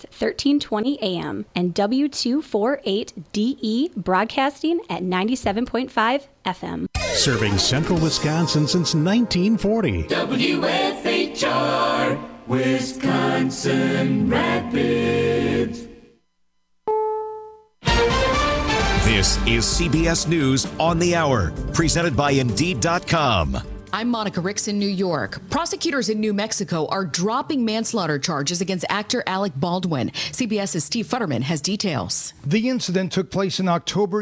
1320 AM, and W248DE broadcasting at 97.5 FM. Serving central Wisconsin since 1940. WFHR, Wisconsin Rapids. This is CBS News on the Hour, presented by Indeed.com. I'm Monica Ricks in New York. Prosecutors in New Mexico are dropping manslaughter charges against actor Alec Baldwin. CBS's Steve Futterman has details. The incident took place in October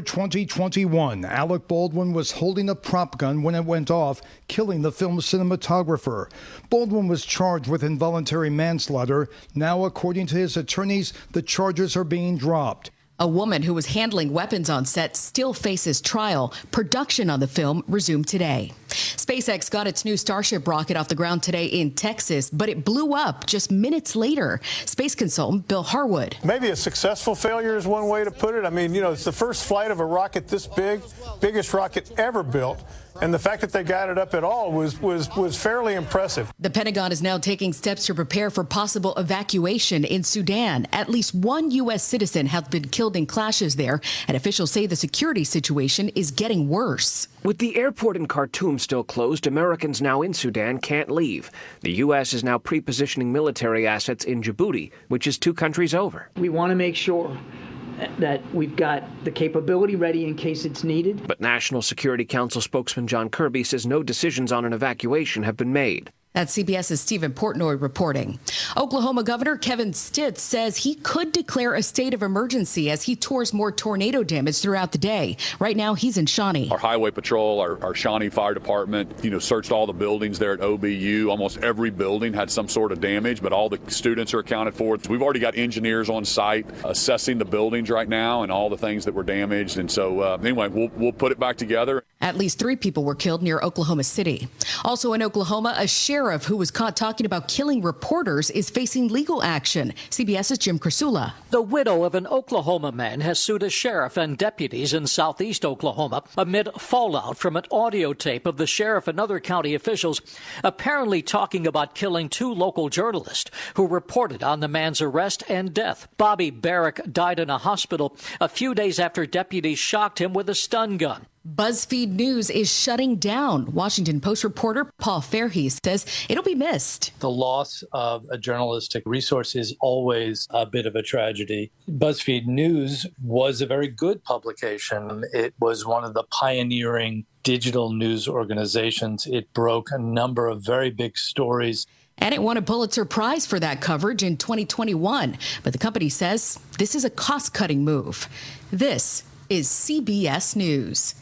2021. Alec Baldwin was holding a prop gun when it went off, killing the film cinematographer. Baldwin was charged with involuntary manslaughter. Now, according to his attorneys, the charges are being dropped. A woman who was handling weapons on set still faces trial. Production on the film resumed today. SpaceX got its new Starship rocket off the ground today in Texas, but it blew up just minutes later. Space consultant Bill Harwood. Maybe a successful failure is one way to put it. I mean, it's the first flight of a rocket this big, biggest rocket ever built. And the fact that they got it up at all was fairly impressive. The Pentagon is now taking steps to prepare for possible evacuation in Sudan. At least one U.S. citizen has been killed in clashes there, and officials say the security situation is getting worse. With the airport in Khartoum still closed, Americans now in Sudan can't leave. The U.S. is now pre-positioning military assets in Djibouti, which is 2 countries over. We want to make sure that we've got the capability ready in case it's needed. But National Security Council spokesman John Kirby says no decisions on an evacuation have been made. That's CBS's Stephen Portnoy reporting. Oklahoma Governor Kevin Stitt says he could declare a state of emergency as he tours more tornado damage throughout the day. Right now, he's in Shawnee. Our highway patrol, our Shawnee Fire Department, searched all the buildings there at OBU. Almost every building had some sort of damage, but all the students are accounted for. We've already got engineers on site assessing the buildings right now and all the things that were damaged. And so, anyway, we'll put it back together. At least 3 people were killed near Oklahoma City. Also in Oklahoma, a sheriff who was caught talking about killing reporters is facing legal action. CBS's Jim Krasula. The widow of an Oklahoma man has sued a sheriff and deputies in southeast Oklahoma amid fallout from an audio tape of the sheriff and other county officials apparently talking about killing 2 local journalists who reported on the man's arrest and death. Bobby Barrick died in a hospital a few days after deputies shocked him with a stun gun. BuzzFeed News is shutting down. Washington Post reporter Paul Fairhees says it'll be missed. The loss of a journalistic resource is always a bit of a tragedy. BuzzFeed News was a very good publication. It was one of the pioneering digital news organizations. It broke a number of very big stories. And it won a Pulitzer Prize for that coverage in 2021. But the company says this is a cost-cutting move. This is CBS News.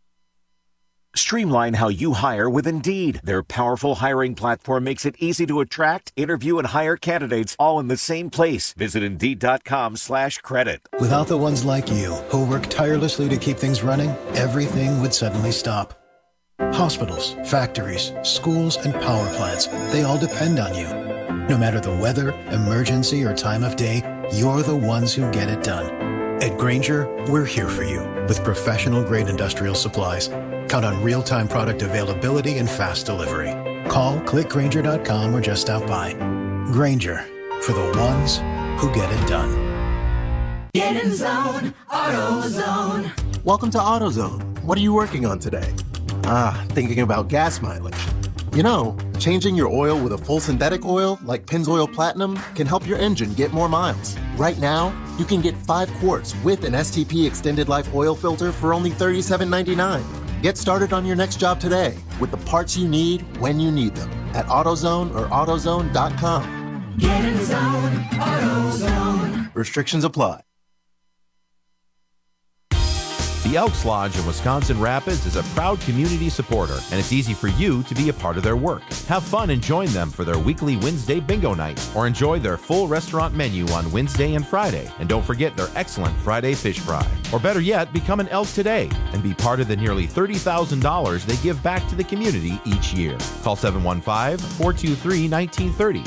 Streamline how you hire with Indeed. Their powerful hiring platform makes it easy to attract, interview, and hire candidates all in the same place. Visit Indeed.com/credit. Without the ones like you, who work tirelessly to keep things running, everything would suddenly stop. Hospitals, factories, schools, and power plants, they all depend on you. No matter the weather, emergency, or time of day, you're the ones who get it done. At Grainger, we're here for you with professional-grade industrial supplies. Count on real-time product availability and fast delivery. Call, click Grainger.com, or just stop by. Grainger, for the ones who get it done. Get in zone, AutoZone. Welcome to AutoZone. What are you working on today? Thinking about gas mileage. Changing your oil with a full synthetic oil like Pennzoil Platinum can help your engine get more miles. Right now, you can get 5 quarts with an STP Extended Life oil filter for only $37.99. Get started on your next job today with the parts you need when you need them at AutoZone or AutoZone.com. Get in zone, AutoZone. Restrictions apply. The Elks Lodge in Wisconsin Rapids is a proud community supporter, and it's easy for you to be a part of their work. Have fun and join them for their weekly Wednesday bingo night, or enjoy their full restaurant menu on Wednesday and Friday. And don't forget their excellent Friday fish fry. Or better yet, become an Elk today and be part of the nearly $30,000 they give back to the community each year. Call 715-423-1930.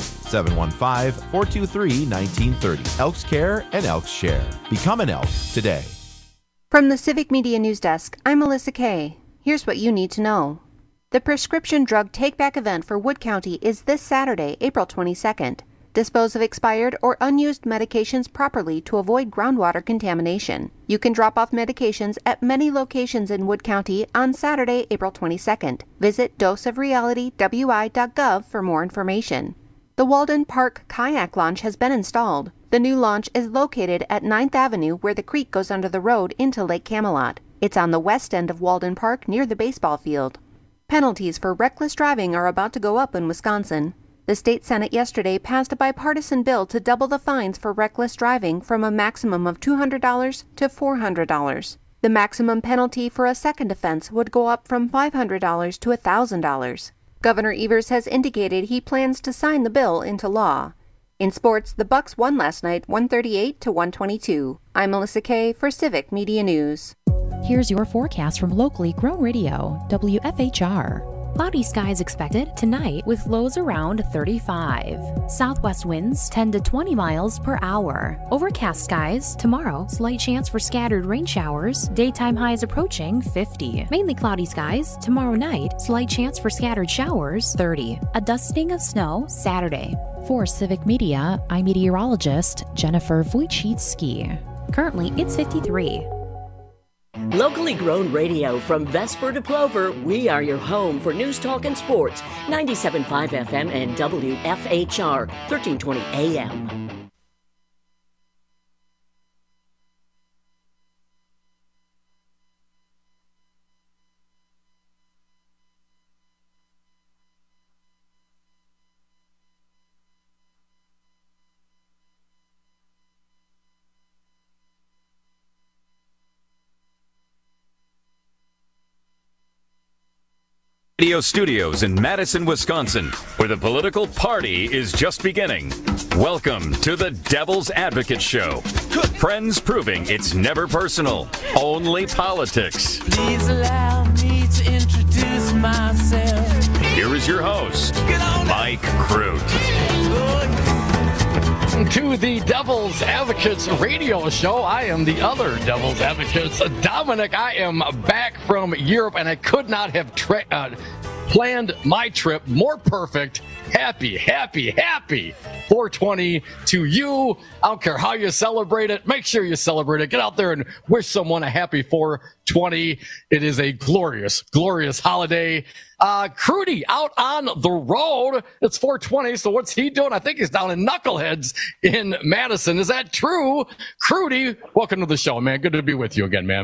715-423-1930. Elks Care and Elks Share. Become an Elk today. From the Civic Media News Desk, I'm Melissa Kay. Here's what you need to know. The prescription drug take-back event for Wood County is this Saturday, April 22nd. Dispose of expired or unused medications properly to avoid groundwater contamination. You can drop off medications at many locations in Wood County on Saturday, April 22nd. Visit doseofrealitywi.gov for more information. The Walden Park Kayak Launch has been installed. The new launch is located at 9th Avenue where the creek goes under the road into Lake Camelot. It's on the west end of Walden Park near the baseball field. Penalties for reckless driving are about to go up in Wisconsin. The state Senate yesterday passed a bipartisan bill to double the fines for reckless driving from a maximum of $200 to $400. The maximum penalty for a second offense would go up from $500 to $1,000. Governor Evers has indicated he plans to sign the bill into law. In sports, the Bucks won last night 138 to 122. I'm Melissa Kay for Civic Media News. Here's your forecast from locally grown radio, WFHR. Cloudy skies expected tonight with lows around 35. Southwest winds 10 to 20 miles per hour. Overcast skies tomorrow, slight chance for scattered rain showers. Daytime highs approaching 50. Mainly cloudy skies tomorrow night, slight chance for scattered showers 30. A dusting of snow Saturday. For Civic Media, I'm meteorologist Jennifer Wojcicki. Currently, it's 53. Locally grown radio from Vesper to Plover, we are your home for news, talk, and sports. 97.5 FM and WFHR, 1320 AM. Radio studios in Madison, Wisconsin, where the political party is just beginning. Welcome to the Devil's Advocate Show. Friends proving it's never personal, only politics. Please allow me to introduce myself. Here is your host, Mike Crute. To the Devil's Advocates radio show. I am the other Devil's Advocates, Dominic. I am back from Europe, and I could not have planned my trip more perfect. Happy 420 to you. I don't care how you celebrate it. Make sure you celebrate it. Get out there and wish someone a happy 420. It is a glorious, glorious holiday. Crudy out on the road. It's 420, so what's he doing? I think he's down in Knuckleheads in Madison. Is that true? Crudy, welcome to the show, man. Good to be with you again, man.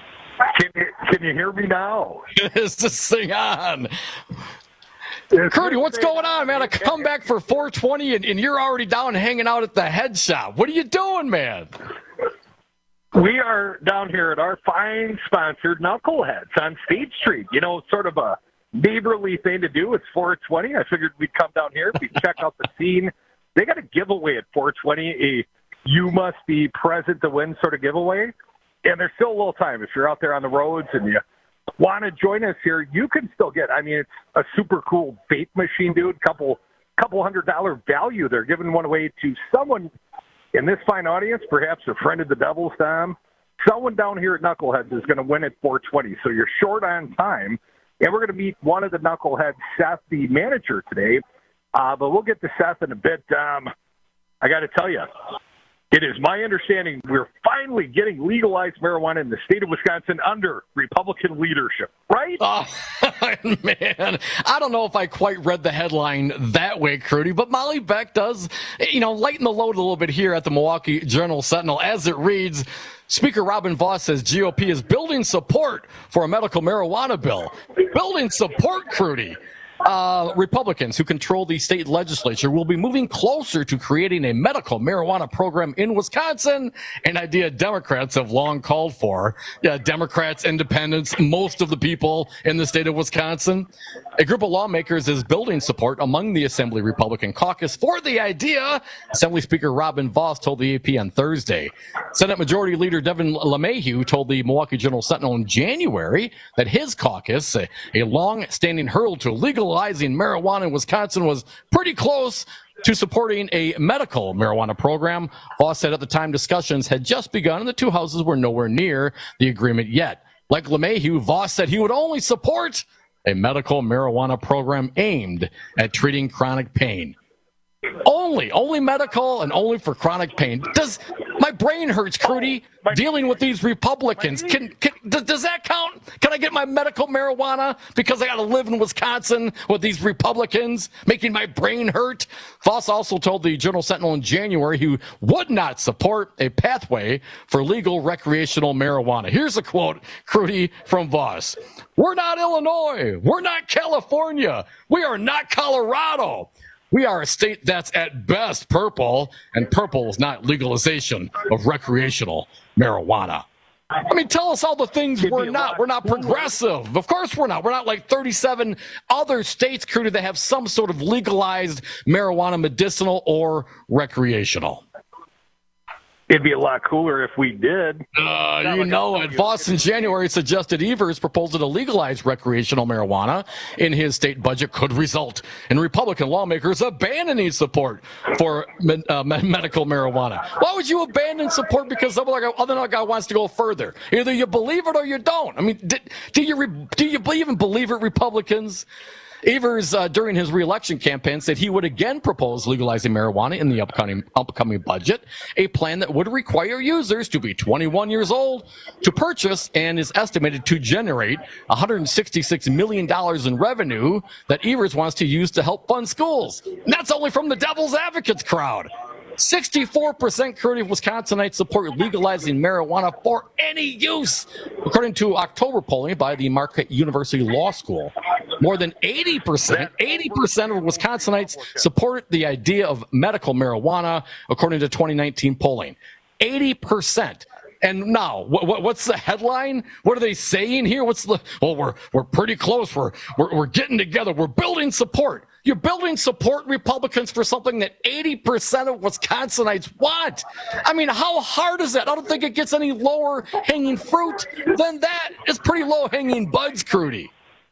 Can you hear me now? Is this thing on? Crudy, what's going on, man? I come back for 420 and you're already down hanging out at the head shop. What are you doing, man? We are down here at our fine sponsored Knuckleheads on State Street. You know, sort of a neighborly thing to do. It's 420. I figured we'd come down here, we'd check out the scene. They got a giveaway at 420, a you must be present to win sort of giveaway. And there's still a little time. If you're out there on the roads and you want to join us here, you can still get, I mean, it's a super cool vape machine, dude. Couple $100 value. They're giving one away to someone in this fine audience, perhaps a friend of the Devil's, Tom. Someone down here at Knuckleheads is going to win at 420. So you're short on time. And we're going to meet one of the Knuckleheads, Seth, the manager, today. But we'll get to Seth in a bit. I got to tell you, it is my understanding we're finally getting legalized marijuana in the state of Wisconsin under Republican leadership, right? Oh, man, I don't know if I quite read the headline that way, Crudy, but Molly Beck does, lighten the load a little bit here at the Milwaukee Journal-Sentinel. As it reads, Speaker Robin Vos says GOP is building support for a medical marijuana bill. Building support, Crudy. Republicans who control the state legislature will be moving closer to creating a medical marijuana program in Wisconsin, an idea Democrats have long called for. Yeah, Democrats, independents, most of the people in the state of Wisconsin. A group of lawmakers is building support among the Assembly Republican caucus for the idea, Assembly Speaker Robin Vos told the AP on Thursday. Senate Majority Leader Devin LeMahieu told the Milwaukee Journal-Sentinel in January that his caucus, a long-standing hurdle to legalizing marijuana in Wisconsin, was pretty close to supporting a medical marijuana program. Vos said at the time discussions had just begun and the two houses were nowhere near the agreement yet. Like LeMahieu, Vos said he would only support a medical marijuana program aimed at treating chronic pain. Only medical and only for chronic pain. My brain hurts, Crudy, dealing with these Republicans. Does that count? Can I get my medical marijuana because I got to live in Wisconsin with these Republicans making my brain hurt? Voss also told the Journal-Sentinel in January he would not support a pathway for legal recreational marijuana. Here's a quote, Crudy, from Voss. "We're not Illinois. We're not California. We are not Colorado. We are a state that's at best purple, and purple is not legalization of recreational marijuana." I mean, tell us all the things we're not. We're not progressive. Of course we're not. We're not like 37 other states, Crudy, that have some sort of legalized marijuana, medicinal or recreational. It'd be a lot cooler if we did. You know it. Voss in January suggested Evers' proposal to legalize recreational marijuana in his state budget could result in Republican lawmakers abandoning support for medical marijuana. Why would you abandon support because some other guy wants to go further? Either you believe it or you don't. I mean, do you even believe it, Republicans? Evers, during his re-election campaign, said he would again propose legalizing marijuana in the upcoming budget, a plan that would require users to be 21 years old to purchase and is estimated to generate $166 million in revenue that Evers wants to use to help fund schools. And that's only from the Devil's Advocates crowd. 64% Crudy of Wisconsinites support legalizing marijuana for any use, according to October polling by the Marquette University Law School. More than 80% of Wisconsinites support the idea of medical marijuana, according to 2019 polling. 80%. And now, what's the headline? What are they saying here? We're pretty close. We're getting together. We're building support. You're building support, Republicans, for something that 80% of Wisconsinites want. I mean, how hard is that? I don't think it gets any lower hanging fruit than that. It's pretty low hanging buds, Crudy.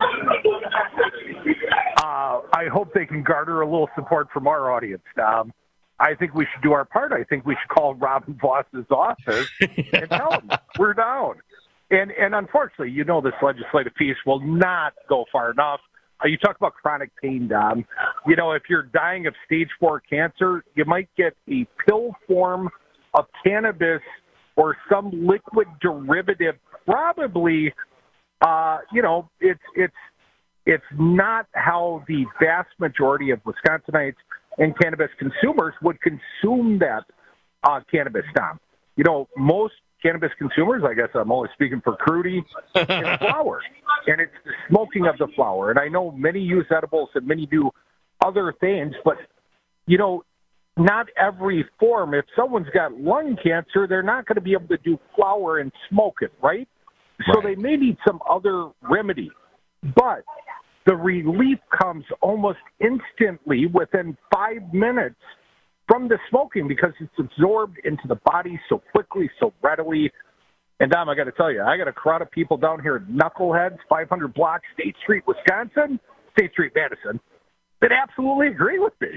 I hope they can garner a little support from our audience. I think we should do our part. I think we should call Robin Voss's office and tell him we're down. And unfortunately, this legislative piece will not go far enough. You talk about chronic pain, Dom. If you're dying of stage 4 cancer, you might get a pill form of cannabis or some liquid derivative. Probably, it's not how the vast majority of Wisconsinites and cannabis consumers would consume that cannabis, Dom. Most cannabis consumers, I guess I'm only speaking for Crudy, is flower. And it's the smoking of the flower. And I know many use edibles and many do other things, but, not every form. If someone's got lung cancer, they're not going to be able to do flower and smoke it, right? So they may need some other remedy. But the relief comes almost instantly within 5 minutes from the smoking because it's absorbed into the body so quickly, so readily. And, Dom, I got to tell you, I got a crowd of people down here at Knuckleheads, 500 block, State Street, Wisconsin, State Street, Madison, that absolutely agree with me.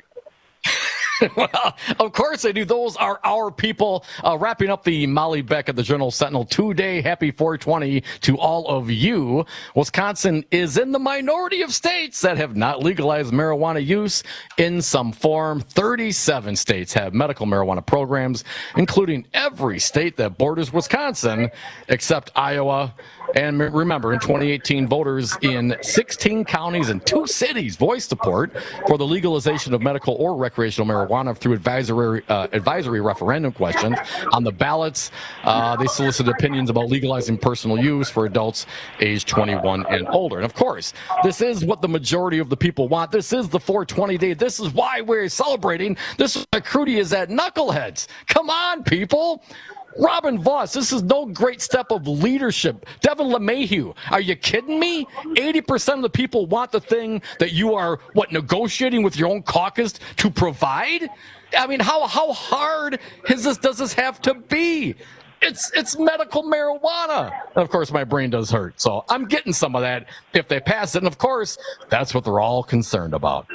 Well, of course they do. Those are our people. Wrapping up the Molly Beck at the Journal-Sentinel 2-day happy 420 to all of you. Wisconsin is in the minority of states that have not legalized marijuana use in some form. 37 states have medical marijuana programs, including every state that borders Wisconsin, except Iowa. And remember, in 2018, voters in 16 counties and 2 cities voiced support for the legalization of medical or recreational marijuana through advisory referendum questions. On the ballots, they solicited opinions about legalizing personal use for adults aged 21 and older. And of course, this is what the majority of the people want. This is the 420 day. This is why we're celebrating. This is why Crudy is at Knuckleheads. Come on, people. Robin Voss, this is no great step of leadership. Devin LeMahieu, are you kidding me? 80% of the people want the thing that you are, negotiating with your own caucus to provide? I mean, how hard does this have to be? It's medical marijuana. And of course, my brain does hurt. So I'm getting some of that if they pass it. And of course, that's what they're all concerned about.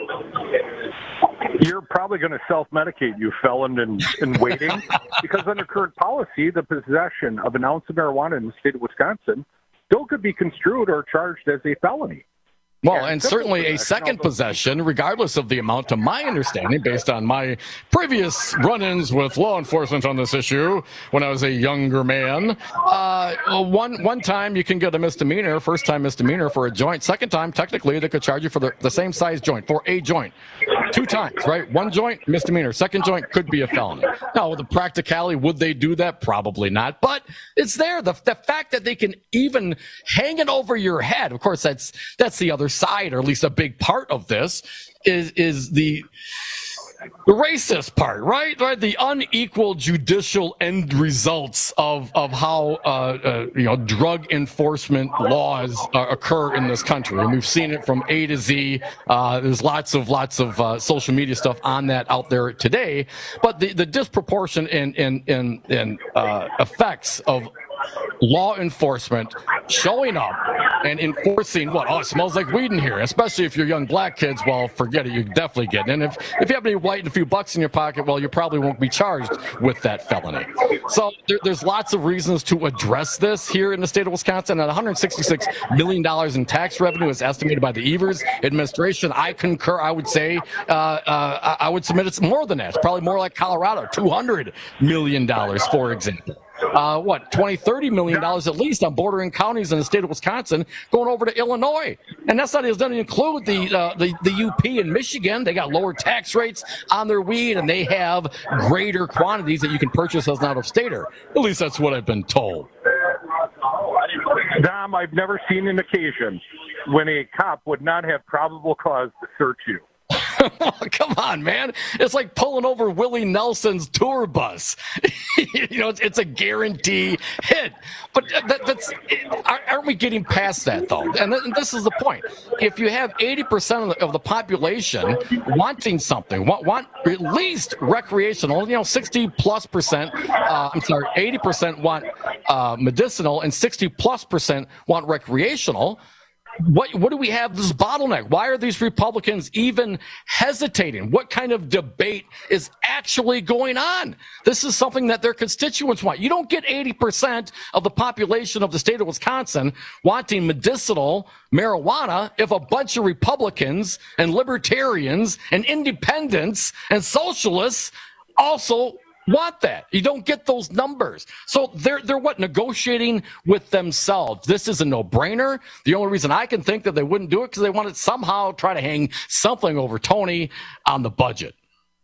You're probably going to self-medicate, you felon in waiting, because under current policy, the possession of an ounce of marijuana in the state of Wisconsin still could be construed or charged as a felony. Well, and certainly a second possession, regardless of the amount, to my understanding, based on my previous run-ins with law enforcement on this issue when I was a younger man, one time you can get a misdemeanor, first-time misdemeanor for a joint. Second time, technically, they could charge you for the same size joint, for a joint. 2 times, right? One joint, misdemeanor. Second joint could be a felony. Now, with the practicality, would they do that? Probably not. But it's there. The fact that they can even hang it over your head, of course, that's the other side, or at least a big part of this, is the racist part, right? The unequal judicial end results of how drug enforcement laws occur in this country, and we've seen it from A to Z. There's lots of social media stuff on that out there today, but the disproportion in effects of law enforcement showing up and enforcing it smells like weed in here, especially if you're young black kids. Well, forget it, you definitely get it. And if you have any white and a few bucks in your pocket, well, you probably won't be charged with that felony. So there's lots of reasons to address this here in the state of Wisconsin. At $166 million in tax revenue is estimated by the Evers administration. I concur. I would say I would submit it's more than that. It's probably more like Colorado, $200 million, for example. $20-30 million at least on bordering counties in the state of Wisconsin going over to Illinois. And that's not, it doesn't include the UP in Michigan. They got lower tax rates on their weed, and they have greater quantities that you can purchase as an out-of-stater. At least that's what I've been told. Dom, I've never seen an occasion when a cop would not have probable cause to search you. Come on, man. It's like pulling over Willie Nelson's tour bus. It's a guarantee hit. But aren't we getting past that, though? And this is the point. If you have 80% of the population wanting something, want at least recreational, 60+%, 80% want medicinal and 60+% want recreational, What do we have this bottleneck? Why are these Republicans even hesitating? What kind of debate is actually going on? This is something that their constituents want. You don't get 80% of the population of the state of Wisconsin wanting medicinal marijuana if a bunch of Republicans and libertarians and independents and socialists also want that. You don't get those numbers. So they're negotiating with themselves. This is a no-brainer. The only reason I can think that they wouldn't do it because they want to somehow try to hang something over Tony on the budget.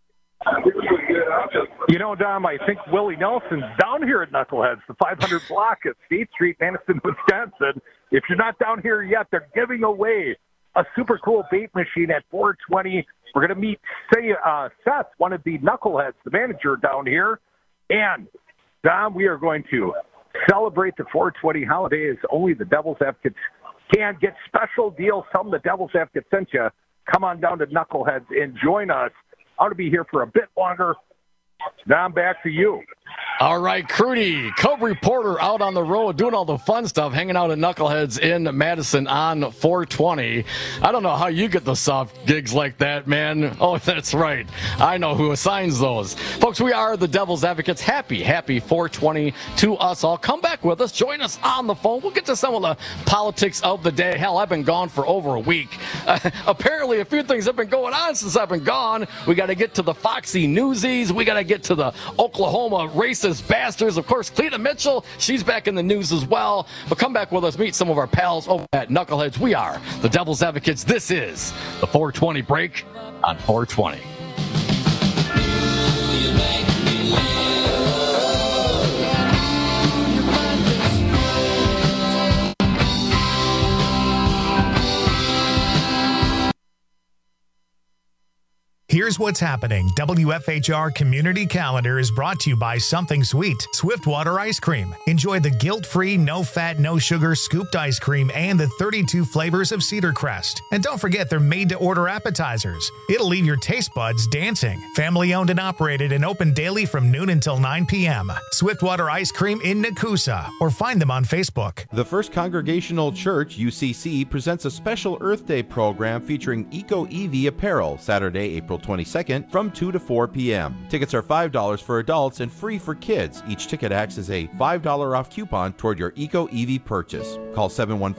Dom, I think Willie Nelson's down here at Knuckleheads, the 500 block at State Street, Madison, Wisconsin. If you're not down here yet, they're giving away a super cool bait machine at 420. We're going to meet Seth, one of the Knuckleheads, the manager down here. And, Dom, we are going to celebrate the 420 holiday as only the Devil's Advocates can. Get special deals. Tell them the Devil's Advocates sent you. Come on down to Knuckleheads and join us. I'm going to be here for a bit longer. Dom, back to you. All right, Crudy, Cub reporter out on the road doing all the fun stuff, hanging out at Knuckleheads in Madison on 420. I don't know how you get the soft gigs like that, man. Oh, that's right. I know who assigns those. Folks, we are the Devil's Advocates. Happy 420 to us all. Come back with us. Join us on the phone. We'll get to some of the politics of the day. Hell, I've been gone for over a week. Apparently, a few things have been going on since I've been gone. We got to get to the Foxy Newsies. We got to get to the Oklahoma racist bastards. Of course, Cleta Mitchell, she's back in the news as well. But come back with us, meet some of our pals over at Knuckleheads. We are the Devil's Advocates. This is the 420 break on 420. Here's what's happening. WFHR Community Calendar is brought to you by Something Sweet, Swiftwater Ice Cream. Enjoy the guilt-free, no-fat, no-sugar scooped ice cream and the 32 flavors of Cedar Crest. And don't forget they're made-to-order appetizers. It'll leave your taste buds dancing. Family-owned and operated and open daily from noon until 9 p.m. Swiftwater Ice Cream in Nakusa, or find them on Facebook. The First Congregational Church, UCC, presents a special Earth Day program featuring Eco EV apparel, Saturday, April 22nd from 2 to 4 p.m. Tickets are $5 for adults and free for kids. Each ticket acts as a $5 off coupon toward your Eco EV purchase. Call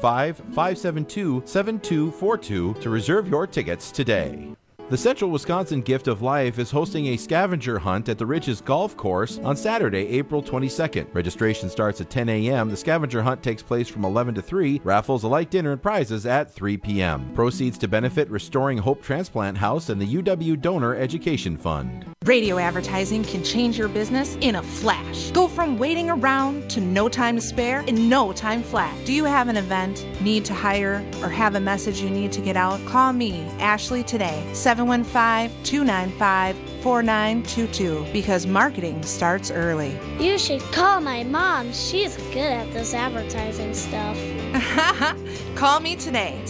715-572-7242 to reserve your tickets today. The Central Wisconsin Gift of Life is hosting a scavenger hunt at the Ridges Golf Course on Saturday, April 22nd. Registration starts at 10 a.m. The scavenger hunt takes place from 11 to 3. Raffles, a light dinner, and prizes at 3 p.m. Proceeds to benefit Restoring Hope Transplant House and the UW Donor Education Fund. Radio advertising can change your business in a flash. Go from waiting around to no time to spare in no time flat. Do you have an event, need to hire, or have a message you need to get out? Call me, Ashley, today, 715-295-4922, because marketing starts early. You should call my mom. She's good at this advertising stuff. Call me today,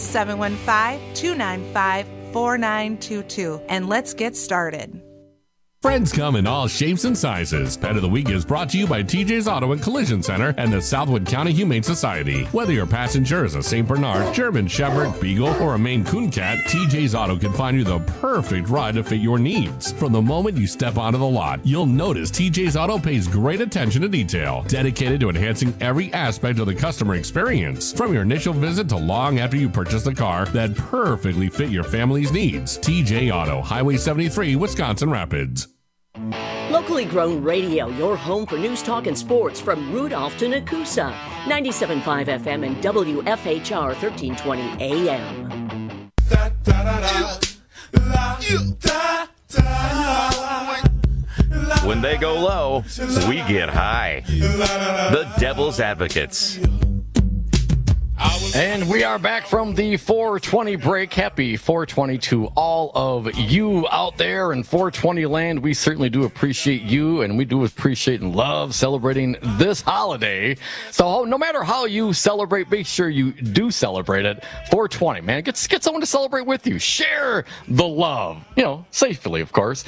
715-295-4922, and let's get started. Friends come in all shapes and sizes. Pet of the Week is brought to you by TJ's Auto and Collision Center and the Southwood County Humane Society. Whether your passenger is a St. Bernard, German Shepherd, Beagle, or a Maine Coon Cat, TJ's Auto can find you the perfect ride to fit your needs. From the moment you step onto the lot, you'll notice TJ's Auto pays great attention to detail, dedicated to enhancing every aspect of the customer experience. From your initial visit to long after you purchase the car that perfectly fit your family's needs. TJ Auto, Highway 73, Wisconsin Rapids. Locally grown radio, your home for news, talk, and sports from Rudolph to Nakusa. 97.5 FM and WFHR 1320 AM. When they go low, we get high. The Devil's Advocates. And we are back from the 420 break. Happy 420 to all of you out there in 420 land. We certainly do appreciate you, and we do appreciate and love celebrating this holiday. So no matter how you celebrate, make sure you do celebrate it. 420, man. Get someone to celebrate with you. Share the love. Safely, of course.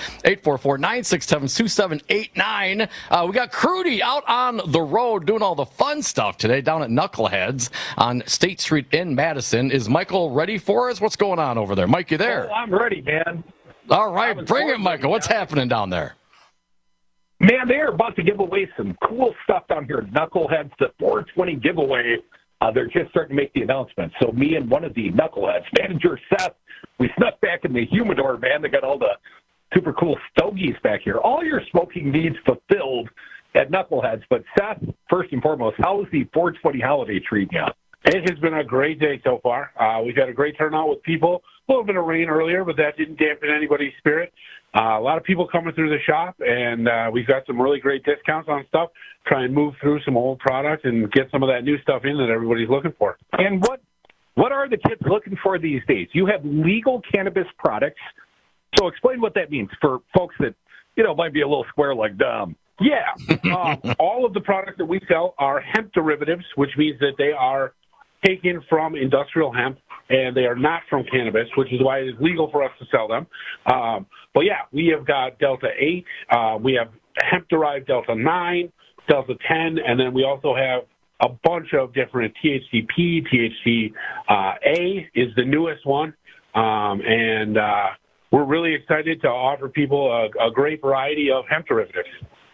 844-967-2789. We got Crudy out on the road doing all the fun stuff today down at Knuckleheads on State Street in Madison. Is Michael ready for us? What's going on over there? Mike, you there? Oh, I'm ready, man. All right, bring it, Michael. What's happening down there? Man, they are about to give away some cool stuff down here at Knuckleheads, the 420 giveaway. They're just starting to make the announcement. So me and one of the Knuckleheads, manager Seth, we snuck back in the humidor, man. They got all the super cool stogies back here. All your smoking needs fulfilled at Knuckleheads. But Seth, first and foremost, how is the 420 holiday treating you? It has been a great day so far. We've had a great turnout with people. A little bit of rain earlier, but that didn't dampen anybody's spirit. A lot of people coming through the shop, and we've got some really great discounts on stuff. Try and move through some old product and get some of that new stuff in that everybody's looking for. And what are the kids looking for these days? You have legal cannabis products. So explain what that means for folks that, might be a little square like dumb. Yeah. All of the products that we sell are hemp derivatives, which means that they are taken from industrial hemp, and they are not from cannabis, which is why it is legal for us to sell them. But yeah, we have got Delta 8, we have hemp-derived Delta 9, Delta 10, and then we also have a bunch of different THCP, THC-A is the newest one, and we're really excited to offer people a great variety of hemp derivatives.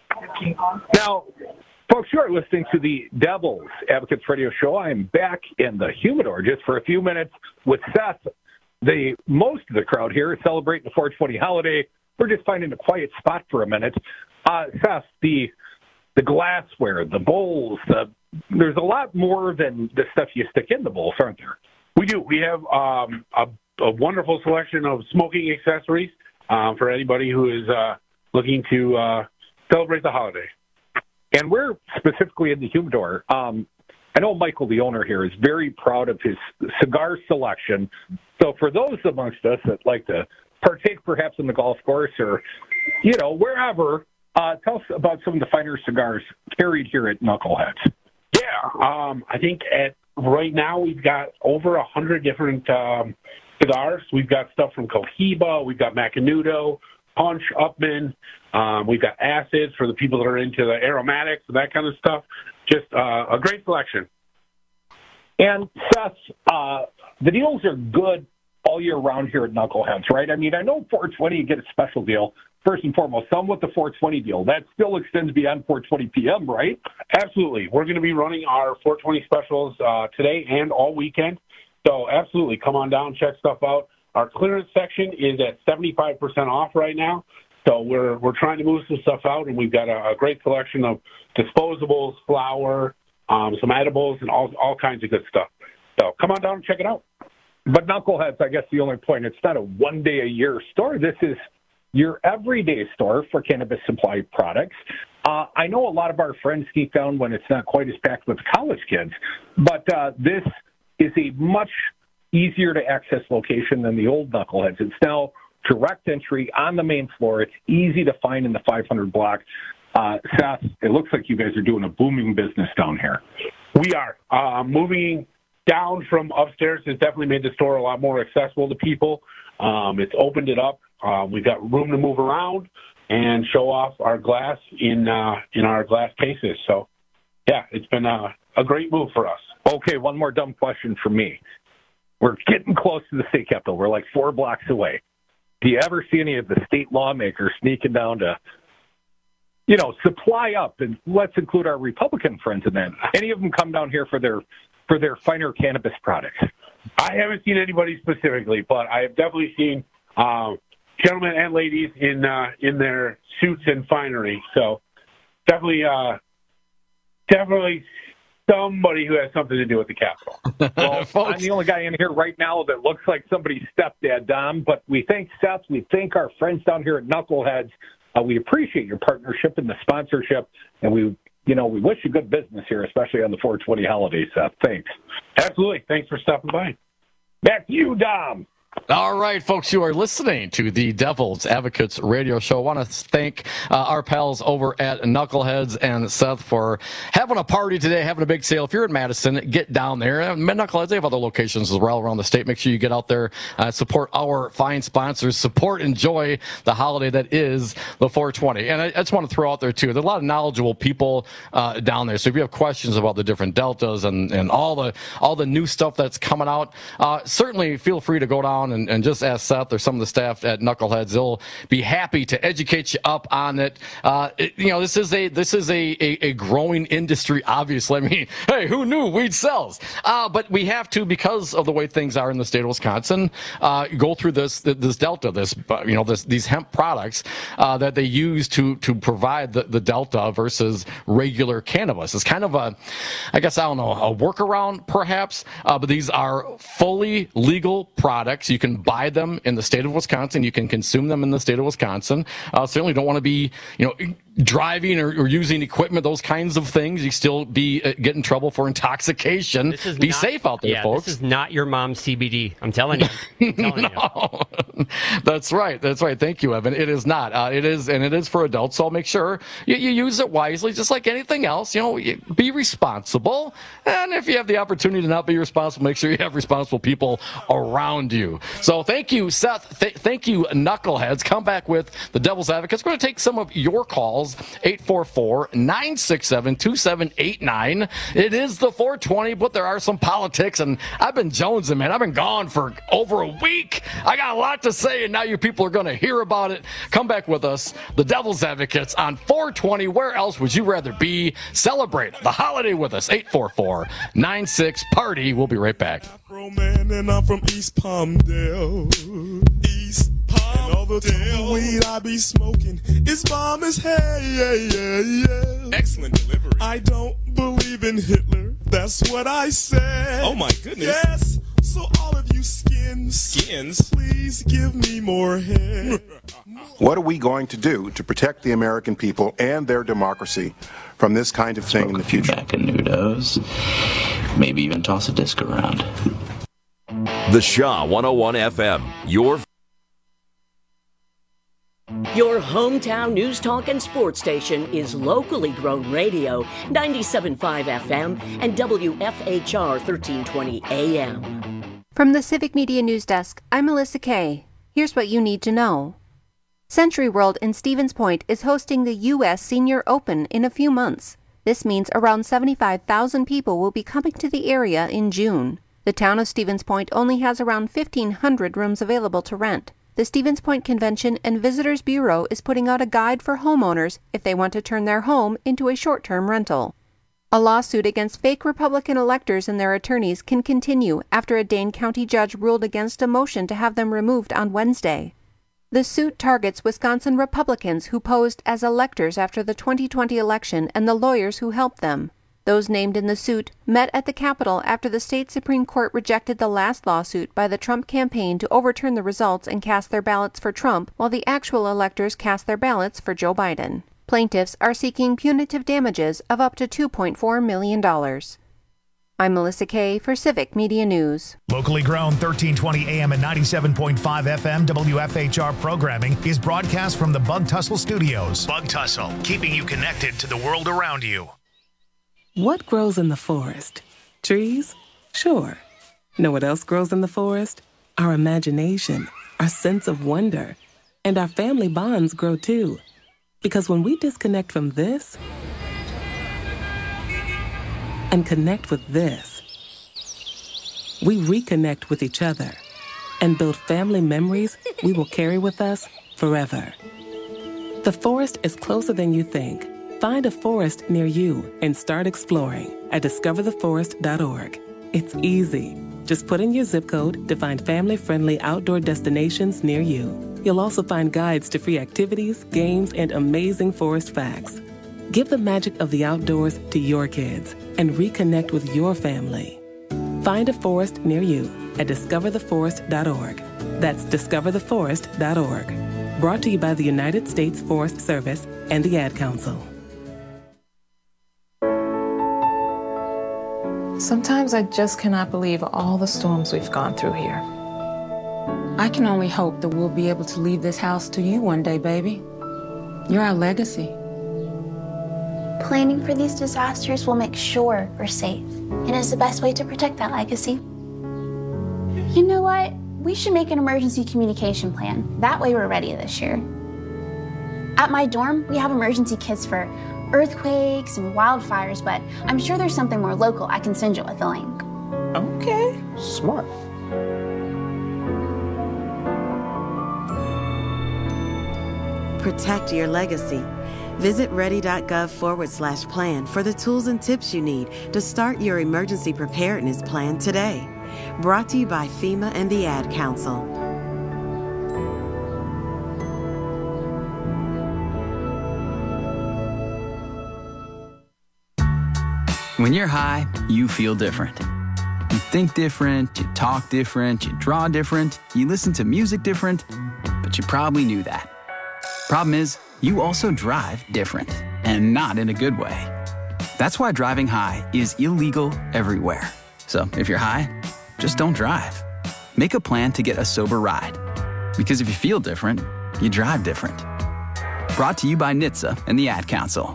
Now, folks, you are listening to the Devil's Advocates Radio Show. I am back in the humidor just for a few minutes with Seth. Most of the crowd here is celebrating the 420 holiday. We're just finding a quiet spot for a minute. Seth, the glassware, the bowls, there's a lot more than the stuff you stick in the bowls, aren't there? We do. We have a wonderful selection of smoking accessories for anybody who is looking to celebrate the holiday. And we're specifically in the humidor. I know Michael, the owner here, is very proud of his cigar selection. So for those amongst us that like to partake perhaps in the golf course or, wherever, tell us about some of the finer cigars carried here at Knuckleheads. Yeah, I think right now we've got over 100 different cigars. We've got stuff from Cohiba, we've got Macanudo, Punch, Upman. We've got acids for the people that are into the aromatics and that kind of stuff. Just a great selection. And Seth, the deals are good all year round here at Knuckleheads, right? I mean, I know 420 you get a special deal. First and foremost, some with the 420 deal. That still extends beyond 420 p.m., right? Absolutely. We're going to be running our 420 specials today and all weekend. So absolutely, come on down, check stuff out. Our clearance section is at 75% off right now. So we're trying to move some stuff out, and we've got a great collection of disposables, flour, some edibles, and all kinds of good stuff. So come on down and check it out. But Knuckleheads, I guess the only point, it's not a one-day-a-year store. This is your everyday store for cannabis supply products. I know a lot of our friends sneak down when it's not quite as packed with college kids, but this is a much easier to access location than the old Knuckleheads. It's now direct entry on the main floor. It's easy to find in the 500 block. Seth, it looks like you guys are doing a booming business down here. We are. Moving down from upstairs has definitely made the store a lot more accessible to people. It's opened it up. We've got room to move around and show off our glass in our glass cases. So, yeah, it's been a great move for us. Okay, one more dumb question for me. We're getting close to the state capitol. We're like 4 blocks away. Do you ever see any of the state lawmakers sneaking down to, supply up? And let's include our Republican friends in that. Any of them come down here for their finer cannabis products? I haven't seen anybody specifically, but I have definitely seen gentlemen and ladies in their suits and finery. So definitely somebody who has something to do with the Capitol. Well, I'm the only guy in here right now that looks like somebody's stepdad, Dom, but we thank Seth. We thank our friends down here at Knuckleheads. We appreciate your partnership and the sponsorship, and we wish you good business here, especially on the 420 holiday, Seth. Thanks. Absolutely. Thanks for stopping by. Back to you, Dom. All right, folks, you are listening to the Devil's Advocates radio show. I want to thank our pals over at Knuckleheads and Seth for having a party today, having a big sale. If you're in Madison, get down there. Knuckleheads, they have other locations as well around the state. Make sure you get out there, support our fine sponsors, enjoy the holiday that is the 420. And I just want to throw out there, too, there's a lot of knowledgeable people down there. So if you have questions about the different deltas and all the new stuff that's coming out, certainly feel free to go down and just ask Seth or some of the staff at Knuckleheads. They'll be happy to educate you up on it. This is a growing industry, obviously. I mean, hey, who knew weed sells? But we have to, because of the way things are in the state of Wisconsin, go through this delta, these hemp products that they use to provide the delta versus regular cannabis. It's kind of a workaround perhaps, but these are fully legal products. You can buy them in the state of Wisconsin. You can consume them in the state of Wisconsin. Certainly don't want to be, driving or using equipment, those kinds of things. You still get in trouble for intoxication. Be safe out there, folks. This is not your mom's CBD. I'm telling you. No. That's right. Thank you, Evan. It is not. It is for adults. So make sure you use it wisely, just like anything else. Be responsible. And if you have the opportunity to not be responsible, make sure you have responsible people around you. So thank you, Seth. Thank you, Knuckleheads. Come back with the Devil's Advocates. We're going to take some of your calls. 844-967-2789. It is the 420, but there are some politics, and I've been jonesing, man. I've been gone for over a week. I got a lot to say, and now you people are going to hear about it. Come back with us, the Devil's Advocates, on 420. Where else would you rather be? Celebrate the holiday with us. 844-96-PARTY. We'll be right back. Man, and I'm from East Palmdale. East Palmdale. And all the weed I be smoking is bomb as hell. Yeah. Excellent delivery. I don't believe in Hitler. That's what I said. Oh my goodness. Yes. So all of you skins, please give me more head. What are we going to do to protect the American people and their democracy from this kind of thing in the future? Back in noodles. Maybe even toss a disc around. The Shaw 101 FM. Your hometown news, talk, and sports station is locally grown radio, 97.5 FM and WFHR 1320 AM. From the Civic Media News Desk, I'm Melissa Kay. Here's what you need to know. Century World in Stevens Point is hosting the U.S. Senior Open in a few months. This means around 75,000 people will be coming to the area in June. The town of Stevens Point only has around 1,500 rooms available to rent. The Stevens Point Convention and Visitors Bureau is putting out a guide for homeowners if they want to turn their home into a short-term rental. A lawsuit against fake Republican electors and their attorneys can continue after a Dane County judge ruled against a motion to have them removed on Wednesday. The suit targets Wisconsin Republicans who posed as electors after the 2020 election and the lawyers who helped them. Those named in the suit met at the Capitol after the state Supreme Court rejected the last lawsuit by the Trump campaign to overturn the results and cast their ballots for Trump, while the actual electors cast their ballots for Joe Biden. Plaintiffs are seeking punitive damages of up to $2.4 million. I'm Melissa Kay for Civic Media News. Locally grown 1320 AM and 97.5 FM WFHR programming is broadcast from the Bug Tussle Studios. Bug Tussle, keeping you connected to the world around you. What grows in the forest? Trees? Sure. Know what else grows in the forest? Our imagination, our sense of wonder, and our family bonds grow too. Because when we disconnect from this and connect with this, we reconnect with each other and build family memories we will carry with us forever. The forest is closer than you think. Find a forest near you and start exploring at discovertheforest.org. It's easy. Just put in your zip code to find family-friendly outdoor destinations near you. You'll also find guides to free activities, games, and amazing forest facts. Give the magic of the outdoors to your kids and reconnect with your family. Find a forest near you at discovertheforest.org. That's discovertheforest.org. Brought to you by the United States Forest Service and the Ad Council. Sometimes I just cannot believe all the storms we've gone through here. I can only hope that we'll be able to leave this house to you one day, baby. You're our legacy. Planning for these disasters will make sure we're safe, and is the best way to protect that legacy. You know what? We should make an emergency communication plan. That way we're ready this year. At my dorm, we have emergency kits for earthquakes and wildfires, but I'm sure there's something more local I can send you with a link. Okay. Smart. Protect your legacy. Visit ready.gov/plan for the tools and tips you need to start your emergency preparedness plan today. Brought to you by FEMA and the Ad Council. When you're high, you feel different. You think different, you talk different, you draw different, you listen to music different, but you probably knew that. Problem is, you also drive different, and not in a good way. That's why driving high is illegal everywhere. So if you're high, just don't drive. Make a plan to get a sober ride. Because if you feel different, you drive different. Brought to you by NHTSA and the Ad Council.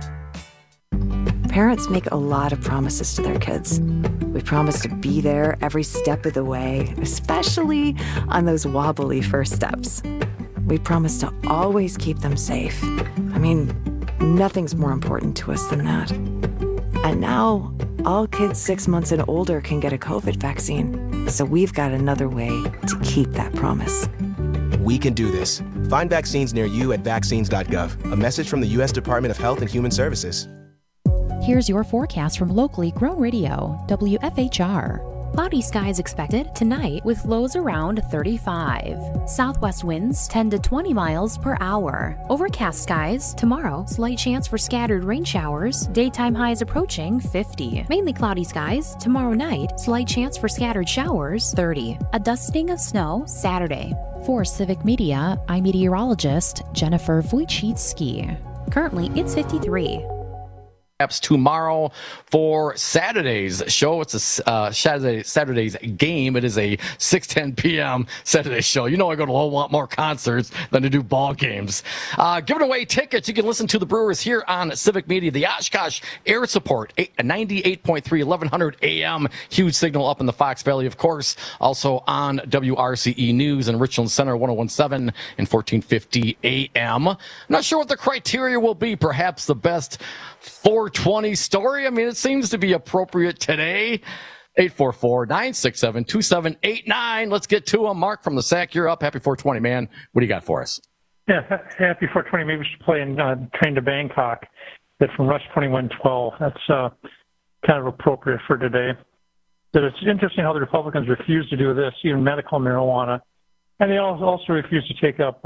Parents make a lot of promises to their kids. We promise to be there every step of the way, especially on those wobbly first steps. We promise to always keep them safe. I mean, nothing's more important to us than that. And now, all kids 6 months and older can get a COVID vaccine. So we've got another way to keep that promise. We can do this. Find vaccines near you at vaccines.gov. A message from the U.S. Department of Health and Human Services. Here's your forecast from locally grown radio, WFHR. Cloudy skies expected tonight with lows around 35. Southwest winds 10 to 20 miles per hour. Overcast skies tomorrow, slight chance for scattered rain showers. Daytime highs approaching 50. Mainly cloudy skies tomorrow night, slight chance for scattered showers 30. A dusting of snow Saturday. For Civic Media, I'm meteorologist Jennifer Wojcicki. Currently, it's 53. Tomorrow for Saturday's show. It's a Saturday's game. It is a 6:10 p.m. Saturday show. You know I go to a whole lot more concerts than to do ball games. Giving away tickets. You can listen to the Brewers here on Civic Media. The Oshkosh Air Support, 98.3, 1100 a.m. Huge signal up in the Fox Valley, of course. Also on WRCE News in Richland Center, 1017 and 1450 a.m. I'm not sure what the criteria will be. Perhaps the best 420 story. I mean, it seems to be appropriate today. 844-967-2789. Let's get to him. Mark from the SAC, you're up. Happy 420, man. What do you got for us? Yeah, happy 420. Maybe we should play in Train to Bangkok. That from Rush 2112. That's kind of appropriate for today. That it's interesting how the Republicans refuse to do this, even medical marijuana, and they also refuse to take up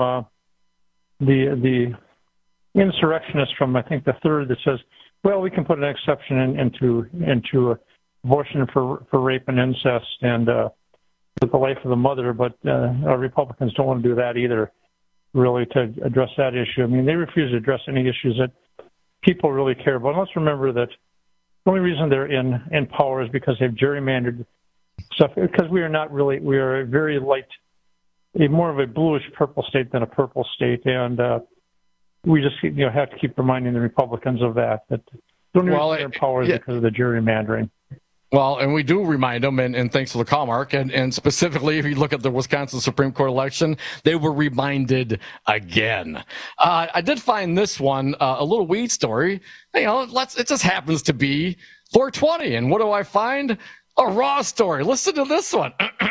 the insurrectionist from I think the third that says, well, we can put an exception into abortion for rape and incest and with the life of the mother, but our Republicans don't want to do that either. Really, to address that issue. I mean, they refuse to address any issues that people really care about. And let's remember that the only reason they're in power is because they've gerrymandered stuff. Because we are a very light, more of a bluish purple state than a purple state, and we just have to keep reminding the Republicans of that. That the only reason they're in power is because of the gerrymandering. Well, and we do remind them, and thanks for the call, Mark, and specifically, if you look at the Wisconsin Supreme Court election, they were reminded again. I did find this one a little weed story. It just happens to be 420, and what do I find? A raw story. Listen to this one.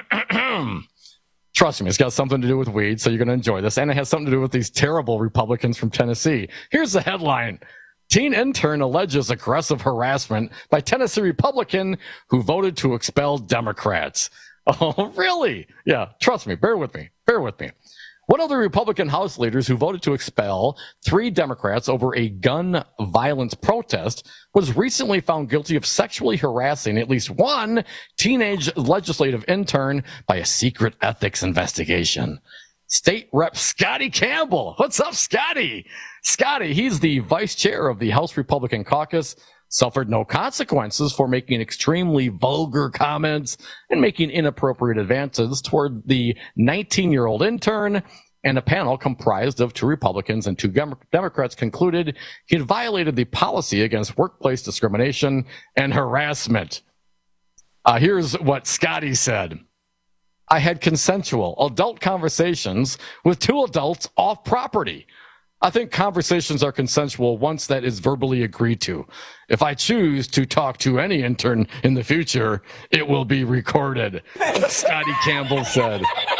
Trust me, it's got something to do with weed, so you're going to enjoy this, and it has something to do with these terrible Republicans from Tennessee. Here's the headline. Teen intern alleges aggressive harassment by Tennessee Republican who voted to expel Democrats. Oh, really? Yeah, trust me. Bear with me. One of the Republican House leaders who voted to expel 3 Democrats over a gun violence protest was recently found guilty of sexually harassing at least one teenage legislative intern by a secret ethics investigation. State Rep Scotty Campbell. What's up, Scotty? Scotty, he's the vice chair of the House Republican Caucus, suffered no consequences for making extremely vulgar comments and making inappropriate advances toward the 19-year-old intern, and a panel comprised of 2 Republicans and 2 Democrats concluded he had violated the policy against workplace discrimination and harassment. Here's what Scotty said. I had consensual adult conversations with 2 adults off property. I think conversations are consensual once that is verbally agreed to. If I choose to talk to any intern in the future, it will be recorded, Scotty Campbell said.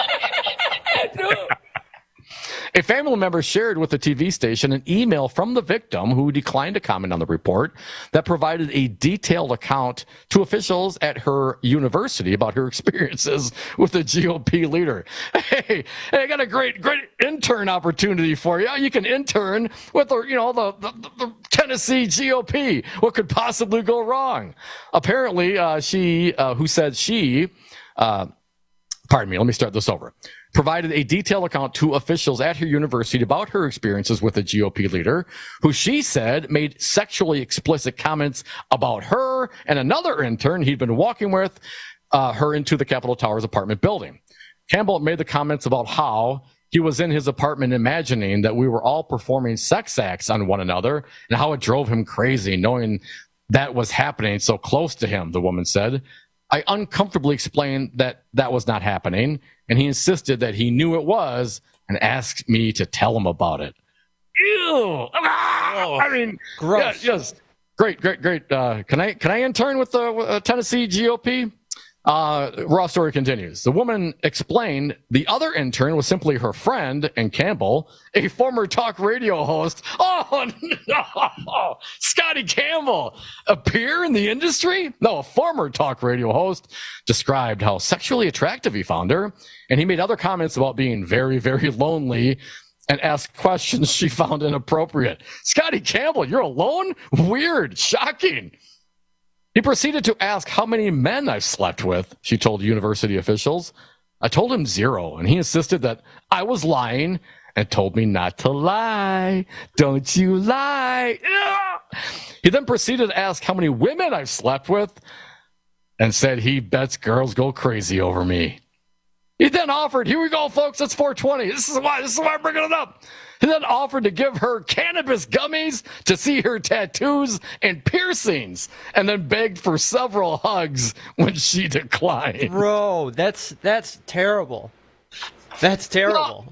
A family member shared with the TV station an email from the victim who declined to comment on the report that provided a detailed account to officials at her university about her experiences with the GOP leader. Hey, I got a great intern opportunity for you. You can intern with the Tennessee GOP. What could possibly go wrong? Apparently, let me start this over. Provided a detailed account to officials at her university about her experiences with the GOP leader, who she said made sexually explicit comments about her and another intern he'd been walking with her into the Capitol Towers apartment building. Campbell made the comments about how he was in his apartment imagining that we were all performing sex acts on one another and how it drove him crazy knowing that was happening so close to him, the woman said. I uncomfortably explained that was not happening, and he insisted that he knew it was and asked me to tell him about it. Ew! I mean, gross. Yeah, just great. Can I intern with the Tennessee GOP? Raw story continues. The woman explained the other intern was simply her friend, and Campbell, a former talk radio host. Oh, no! Scotty Campbell, a peer in the industry? No, a former talk radio host, described how sexually attractive he found her, and he made other comments about being very, very lonely and asked questions she found inappropriate. Scotty Campbell, you're alone? Weird, shocking. He proceeded to ask how many men I've slept with, she told university officials. I told him 0, and he insisted that I was lying and told me not to lie. Don't you lie. He then proceeded to ask how many women I've slept with and said he bets girls go crazy over me. He then offered, here we go, folks, it's 420. This is why I'm bringing it up. He then offered to give her cannabis gummies to see her tattoos and piercings, and then begged for several hugs when she declined. Bro, that's terrible. That's terrible.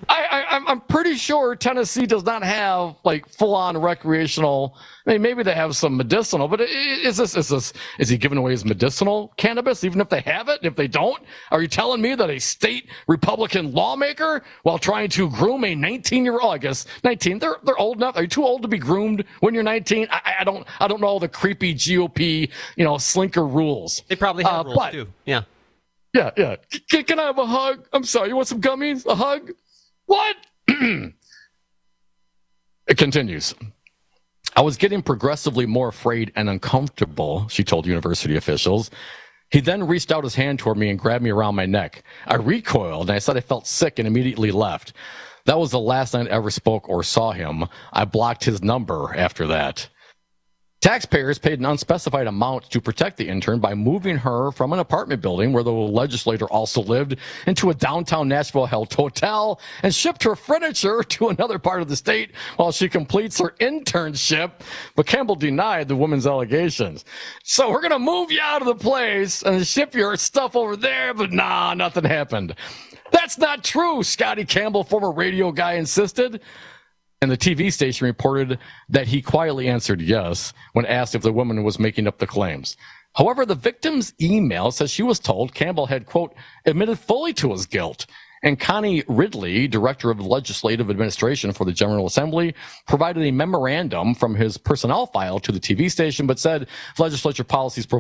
I'm pretty sure Tennessee does not have like full-on recreational. I mean, maybe they have some medicinal, but is he giving away his medicinal cannabis even if they have it? If they don't, are you telling me that a state Republican lawmaker, while trying to groom a 19-year-old, I guess 19, they're old enough. Are you too old to be groomed when you're 19? I don't know the creepy GOP slinker rules. They probably have rules too. Yeah. Yeah. Can I have a hug? I'm sorry. You want some gummies? A hug? What? It continues. I was getting progressively more afraid and uncomfortable, she told university officials. He then reached out his hand toward me and grabbed me around my neck. I recoiled and I said I felt sick and immediately left. That was the last night I ever spoke or saw him. I blocked his number after that. Taxpayers paid an unspecified amount to protect the intern by moving her from an apartment building where the legislator also lived into a downtown Nashville hotel and shipped her furniture to another part of the state while she completes her internship. But Campbell denied the woman's allegations. So we're going to move you out of the place and ship your stuff over there, but nah, nothing happened. That's not true, Scotty Campbell, former radio guy, insisted. And the TV station reported that he quietly answered yes when asked if the woman was making up the claims. However, the victim's email says she was told Campbell had, quote, admitted fully to his guilt. And Connie Ridley, director of legislative administration for the General Assembly, provided a memorandum from his personnel file to the TV station, but said legislature policies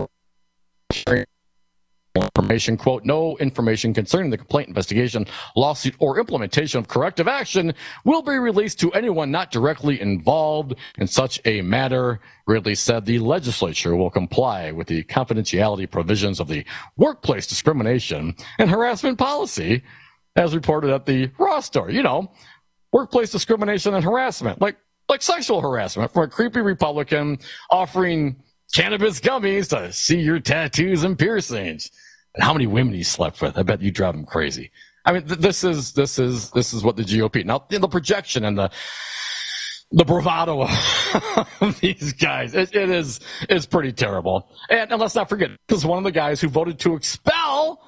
information, quote, no information concerning the complaint, investigation, lawsuit, or implementation of corrective action will be released to anyone not directly involved in such a matter. Ridley said the legislature will comply with the confidentiality provisions of the workplace discrimination and harassment policy, as reported at the Raw story. Workplace discrimination and harassment, like sexual harassment from a creepy Republican offering cannabis gummies to see your tattoos and piercings. And how many women he slept with. I bet you drive him crazy. I mean, this is what the GOP, now the projection and the bravado of these guys, it is pretty terrible. And let's not forget, this is one of the guys who voted to expel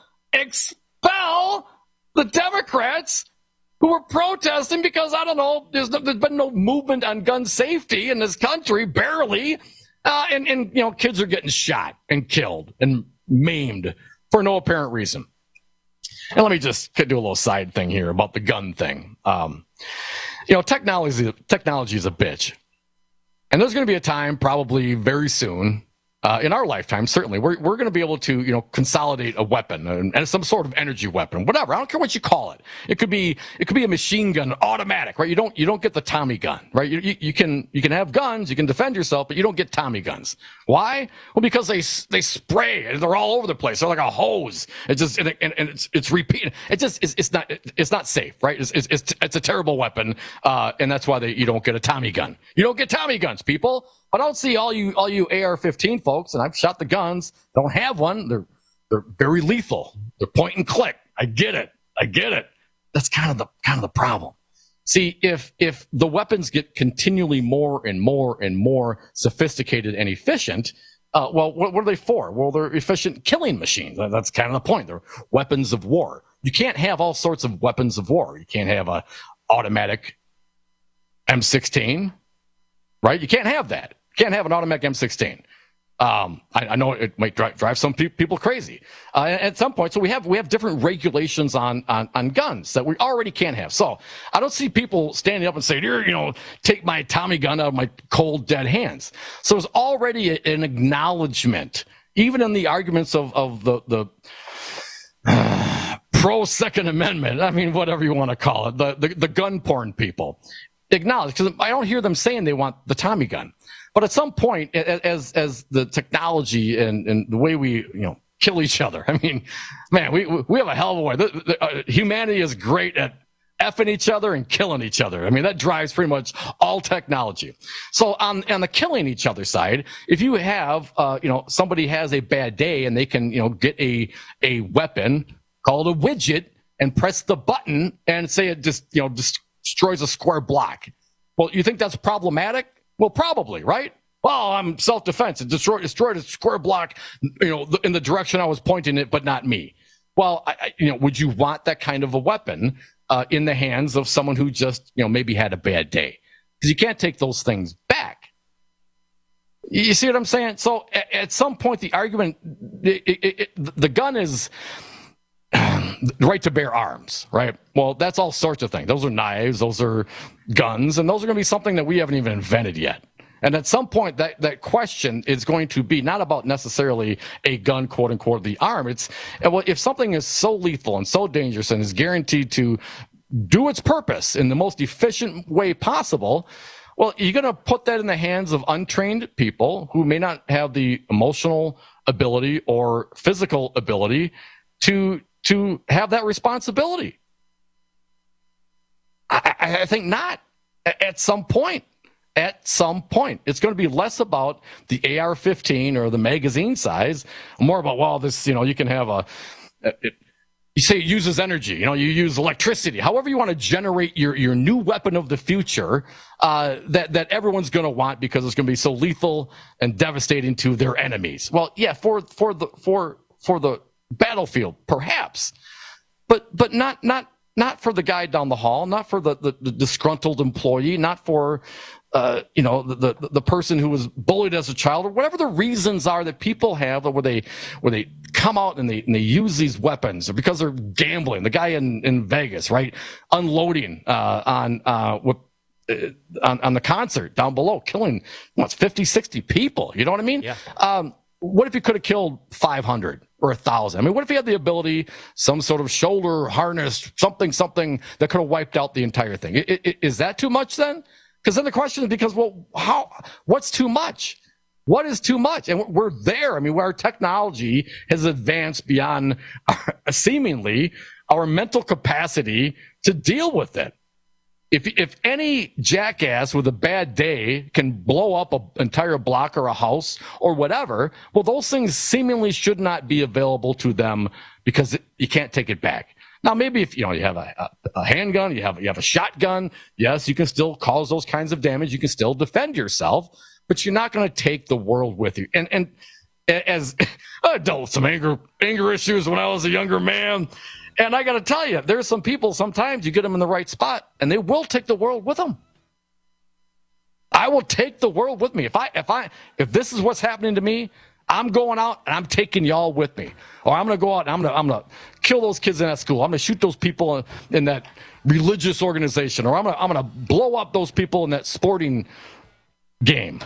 the Democrats who were protesting because, I don't know, there's been no movement on gun safety in this country, barely. And kids are getting shot and killed and maimed for no apparent reason. And let me just do a little side thing here about the gun thing. Technology is a bitch. And there's going to be a time, probably very soon, in our lifetime, certainly, we're going to be able to, consolidate a weapon and some sort of energy weapon, whatever. I don't care what you call it. It could be a machine gun, automatic, right? You don't get the Tommy gun, right? You can have guns, you can defend yourself, but you don't get Tommy guns. Why? Well, because they spray and they're all over the place. They're like a hose. It's repeating. It's not safe, right? It's a terrible weapon, and that's why you don't get a Tommy gun. You don't get Tommy guns, people. I don't see all you AR-15 folks, and I've shot the guns, don't have one. They're very lethal. They're point and click. I get it. That's kind of the problem. See, if the weapons get continually more and more and more sophisticated and efficient, what are they for? Well, they're efficient killing machines. That's kind of the point. They're weapons of war. You can't have all sorts of weapons of war. You can't have a automatic M16, right? You can't have that. You can't have an automatic M16. I know it might drive some people crazy. At some point, so we have different regulations on guns that we already can't have. So I don't see people standing up and saying, here, take my Tommy gun out of my cold, dead hands. So there's already an acknowledgement, even in the arguments of the pro-Second Amendment, I mean, whatever you want to call it, the gun porn people, acknowledge, because I don't hear them saying they want the Tommy gun. But at some point, as the technology and the way we kill each other, I mean, man, we have a hell of a way. Humanity is great at effing each other and killing each other. I mean, that drives pretty much all technology. So on the killing each other side, if you have somebody has a bad day and they can get a weapon called a widget and press the button and say it just destroys a square block. Well, you think that's problematic? Well, probably, right? Well, I'm self-defense. It destroyed a square block, in the direction I was pointing it, but not me. Well, would you want that kind of a weapon in the hands of someone who just, maybe had a bad day. Because you can't take those things back. You see what I'm saying? So at some point, the argument, the gun is the right to bear arms, right? Well, that's all sorts of things. Those are knives, those are guns, and those are going to be something that we haven't even invented yet. And at some point, that question is going to be not about necessarily a gun, quote unquote, the arm. It's, well, if something is so lethal and so dangerous and is guaranteed to do its purpose in the most efficient way possible, well, you're going to put that in the hands of untrained people who may not have the emotional ability or physical ability to have that responsibility. I think not. At some point, it's going to be less about the AR-15 or the magazine size, more about, well, this, you can have you say it uses energy, you use electricity, however you want to generate your new weapon of the future, that everyone's going to want because it's going to be so lethal and devastating to their enemies. Well, yeah, for the battlefield, perhaps, but not for the guy down the hall, not for the disgruntled employee, not for the person who was bullied as a child, or whatever the reasons are that people have where they come out and they use these weapons, or because they're gambling. The guy in Vegas, right, unloading on the concert down below, killing 50, 60 people. You know what I mean? Yeah. What if he could have killed 500 or 1,000? I mean, what if he had the ability, some sort of shoulder harness, something that could have wiped out the entire thing? Is that too much then? Because then the question is, what's too much? What is too much? And we're there. I mean, our technology has advanced beyond seemingly our mental capacity to deal with it. If any jackass with a bad day can blow up an entire block or a house or whatever, well, those things seemingly should not be available to them because you can't take it back. Now, maybe if you have a handgun, you have a shotgun, yes, you can still cause those kinds of damage. You can still defend yourself, but you're not going to take the world with you. And as I dealt with some anger issues when I was a younger man. And I got to tell you, there's some people, sometimes you get them in the right spot and they will take the world with them. I will take the world with me. If this is what's happening to me, I'm going out and I'm taking y'all with me. Or I'm going to go out and I'm going to kill those kids in that school. I'm going to shoot those people in that religious organization. Or I'm going to blow up those people in that sporting game.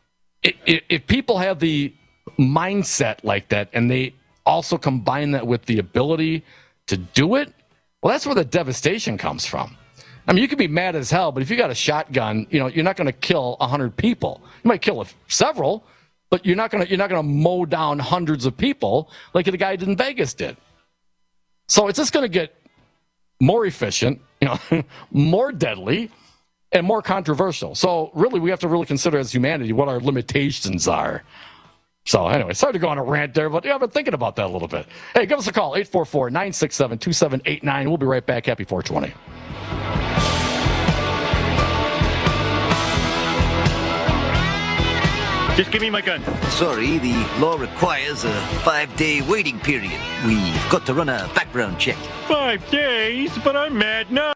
If people have the mindset like that and they also combine that with the ability to do it, well, that's where the devastation comes from. I mean, you can be mad as hell, but if you got a shotgun, you're not going to kill 100 people. You might kill several, but you're not going to mow down hundreds of people like the guy in Vegas did. So it's just going to get more efficient, more deadly, and more controversial. So really, we have to really consider as humanity what our limitations are. So anyway, sorry to go on a rant there, but I've been thinking about that a little bit. Hey, give us a call, 844-967-2789. We'll be right back. Happy 420. Just give me my gun. Sorry, the law requires a 5-day waiting period. We've got to run a background check. 5 days? But I'm mad now.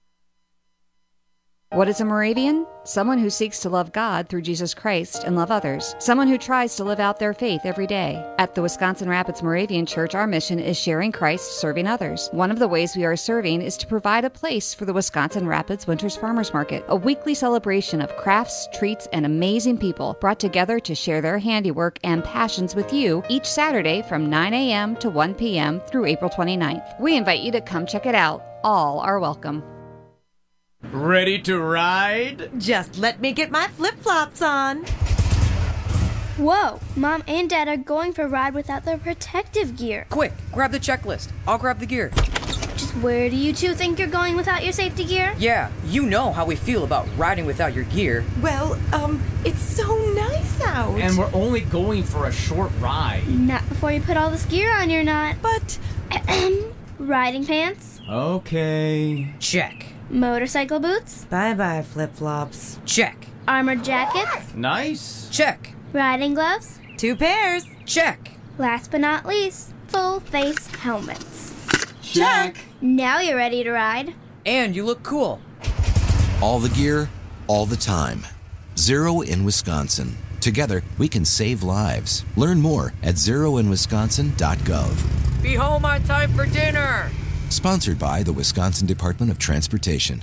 What is a Moravian? Someone who seeks to love God through Jesus Christ and love others. Someone who tries to live out their faith every day. At the Wisconsin Rapids Moravian Church, our mission is sharing Christ, serving others. One of the ways we are serving is to provide a place for the Wisconsin Rapids Winters Farmers Market, a weekly celebration of crafts, treats, and amazing people brought together to share their handiwork and passions with you each Saturday from 9 a.m. to 1 p.m. through April 29th. We invite you to come check it out. All are welcome. Ready to ride? Just let me get my flip-flops on. Whoa, Mom and Dad are going for a ride without their protective gear. Quick, grab the checklist. I'll grab the gear. Just where do you two think you're going without your safety gear? Yeah, you know how we feel about riding without your gear. Well, it's so nice out. And we're only going for a short ride. Not before you put all this gear on, you're not. But... riding pants? Okay. Check. Motorcycle boots? Bye-bye, flip-flops. Check. Armored jackets? Nice. Check. Riding gloves? 2 pairs. Check. Last but not least, full-face helmets. Check. Now you're ready to ride. And you look cool. All the gear, all the time. Zero in Wisconsin. Together, we can save lives. Learn more at zeroinwisconsin.gov. Be home on time for dinner. Sponsored by the Wisconsin Department of Transportation.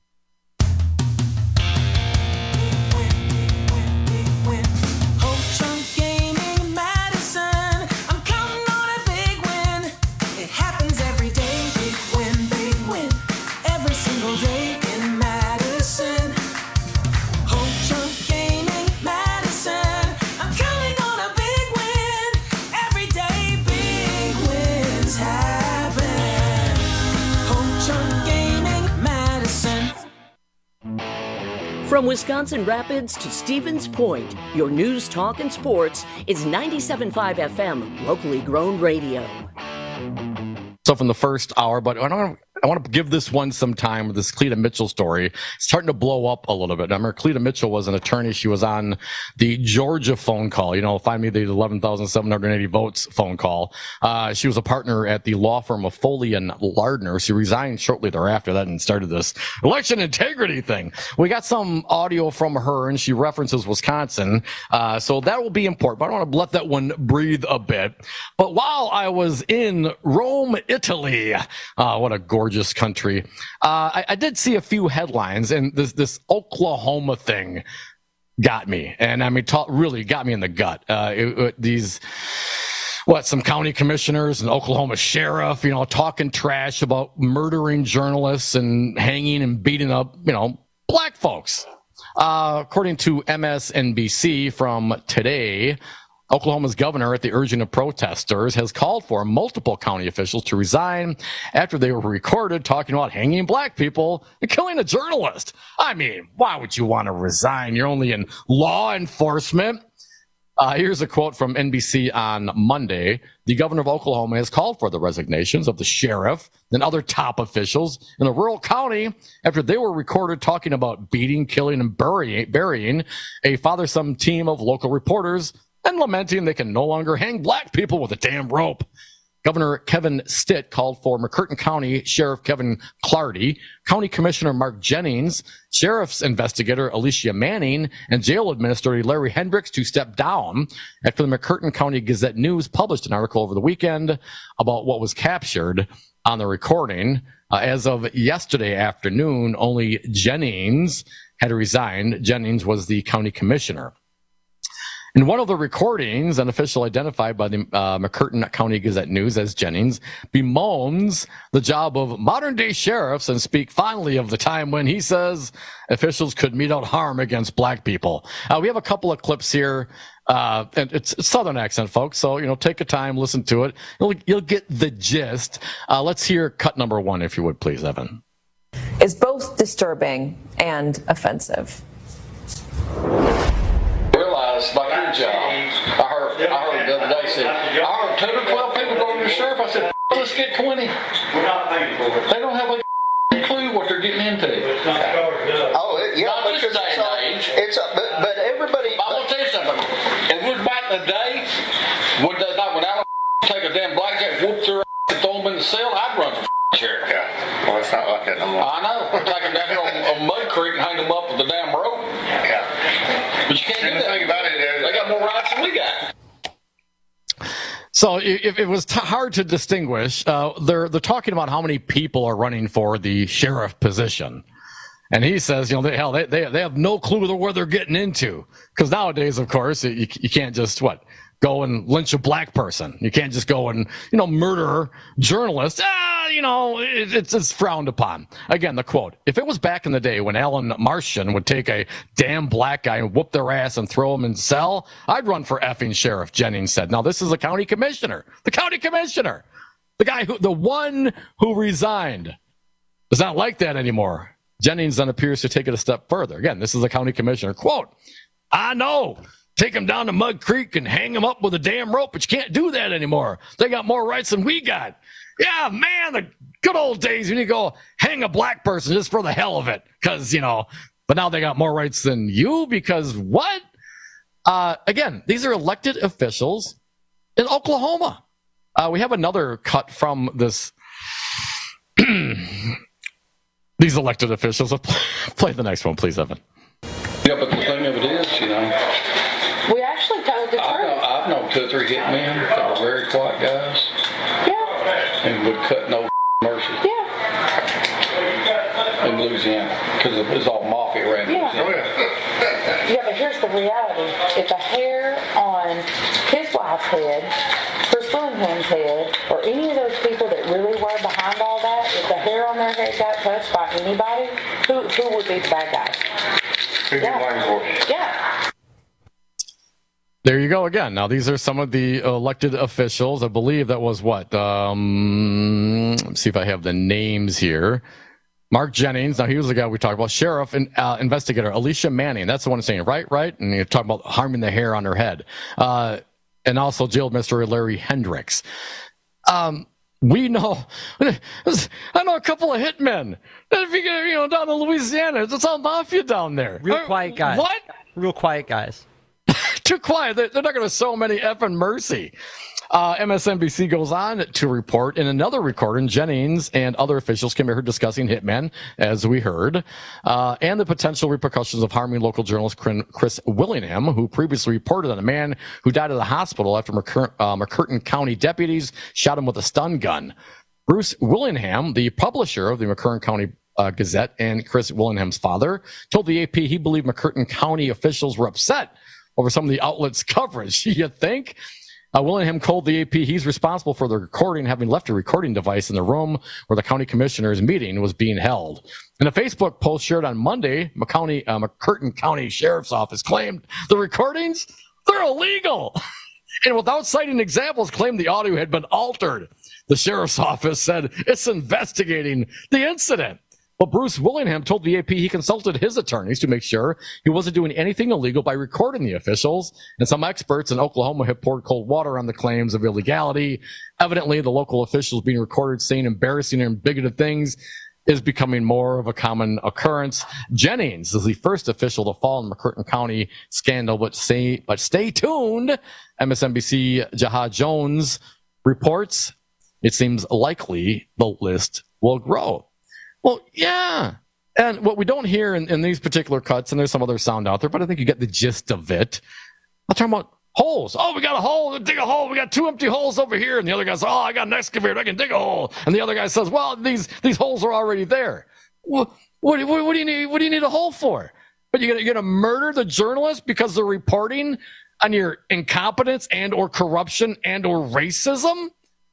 From Wisconsin Rapids to Stevens Point, your news, talk, and sports is 97.5 FM, locally grown radio. So from the first hour, but I want to give this one some time with this Cleta Mitchell story. It's starting to blow up a little bit. I remember Cleta Mitchell was an attorney. She was on the Georgia phone call, find me the 11,780 votes phone call. She was a partner at the law firm of Foley and Lardner. She resigned shortly thereafter that and started this election integrity thing. We got some audio from her and she references Wisconsin. So that will be important, but I want to let that one breathe a bit. But while I was in Rome, Italy, what a gorgeous country. I did see a few headlines, and this Oklahoma thing got me, and I mean, really got me in the gut. Some county commissioners and Oklahoma sheriff, talking trash about murdering journalists and hanging and beating up, black folks. According to MSNBC from today, Oklahoma's governor, at the urging of protesters, has called for multiple county officials to resign after they were recorded talking about hanging black people and killing a journalist. I mean, why would you want to resign? You're only in law enforcement. Here's a quote from NBC on Monday. The governor of Oklahoma has called for the resignations of the sheriff and other top officials in a rural county after they were recorded talking about beating, killing, and burying a father-son team of local reporters and lamenting they can no longer hang black people with a damn rope. Governor Kevin Stitt called for McCurtain County Sheriff Kevin Clardy, County Commissioner Mark Jennings, Sheriff's investigator Alicia Manning, and Jail Administrator Larry Hendricks to step down after the McCurtain County Gazette News published an article over the weekend about what was captured on the recording. As of yesterday afternoon, only Jennings had resigned. Jennings was the county commissioner. In one of the recordings, an official identified by the McCurtain County Gazette News as Jennings bemoans the job of modern-day sheriffs and speak fondly of the time when he says officials could mete out harm against black people. We have a couple of clips here, and it's Southern accent, folks, so take a time, listen to it. You'll get the gist. Let's hear cut number one, if you would, please, Evan. Is both disturbing and offensive. Like your job. I heard the other day say, I heard 10 or 12 people going to the sheriff. I said, let's get 20. They don't have a clue what they're getting into. But everybody. I want to tell you something. If it was back in the day, would Alan take a damn black guy, whoop their ass and throw them in the cell? I'd run for sheriff. Yeah. Well, it's not like that no more. I know. Take them down here on Mud Creek and hang them up with the damn rope. Yeah. But you can't do that. Think about it. They got more rights than we got. So if it was hard to distinguish, they're talking about how many people are running for the sheriff position. And he says, they have no clue where they're getting into. Because nowadays, of course, you can't just, go and lynch a black person. You can't just go and, murder journalists. It's frowned upon. Again, the quote, if it was back in the day when Alan Martian would take a damn black guy and whoop their ass and throw him in cell, I'd run for effing sheriff, Jennings said. Now, this is a county commissioner. The county commissioner. The one who resigned. Is not like that anymore. Jennings then appears to take it a step further. Again, this is a county commissioner. Quote, I know. Take them down to Mud Creek and hang them up with a damn rope, but you can't do that anymore. They got more rights than we got. Yeah, man, the good old days when you go hang a black person just for the hell of it. Because, but now they got more rights than you because what? Again, these are elected officials in Oklahoma. We have another cut from this These elected officials. Play the next one, please, Evan. Yeah, but the thing of it is, we actually told the truth. I've known 2 or 3 hitmen that were very quiet guys. Yeah. And would cut no mercy. Yeah. In Louisiana, because it was all mafia around Louisiana. Yeah, but here's the reality. If a hair on his wife's head, Chris Willingham's head, or any of those people that really were behind all that, if the hair on their head got touched by anybody, who would be the bad guy? Yeah. There you go again. Now, these are some of the elected officials. I believe that was what? Let's see if I have the names here. Mark Jennings. Now, he was the guy we talked about. Sheriff and investigator Alicia Manning. That's the one saying, right? And you're talking about harming the hair on her head. And also jailed Mr. Larry Hendricks. We know, I know a couple of hitmen. If you get, down in Louisiana, it's all mafia down there. Real quiet guys. What? Real quiet guys. Too quiet. They're not going to show many effing mercy. MSNBC goes on to report in another recording, Jennings and other officials can be heard discussing hitmen, as we heard, and the potential repercussions of harming local journalist Chris Willingham, who previously reported on a man who died at the hospital after McCurtain County deputies shot him with a stun gun. Bruce Willingham, the publisher of the McCurtain County Gazette and Chris Willingham's father, told the AP he believed McCurtain County officials were upset over some of the outlet's coverage. You think? Willingham told the AP he's responsible for the recording, having left a recording device in the room where the county commissioner's meeting was being held. In a Facebook post shared on Monday, McCurtain County Sheriff's Office claimed the recordings, they're illegal. And without citing examples, claimed the audio had been altered. The Sheriff's Office said it's investigating the incident. But Bruce Willingham told the AP he consulted his attorneys to make sure he wasn't doing anything illegal by recording the officials, and some experts in Oklahoma have poured cold water on the claims of illegality. Evidently, the local officials being recorded saying embarrassing and bigoted things is becoming more of a common occurrence. Jennings is the first official to fall in the McCurtain County scandal, but stay tuned. MSNBC Jahad Jones reports it seems likely the list will grow. Well, yeah. And what we don't hear in these particular cuts, and there's some other sound out there, but I think you get the gist of it. I'm talking about holes. Oh, we got a hole. Dig a hole. We got 2 empty holes over here. And the other guy says, oh, I got an excavator. I can dig a hole. And the other guy says, well, these holes are already there. Well, what do you need a hole for? But you're gonna murder the journalist because they're reporting on your incompetence and or corruption and or racism?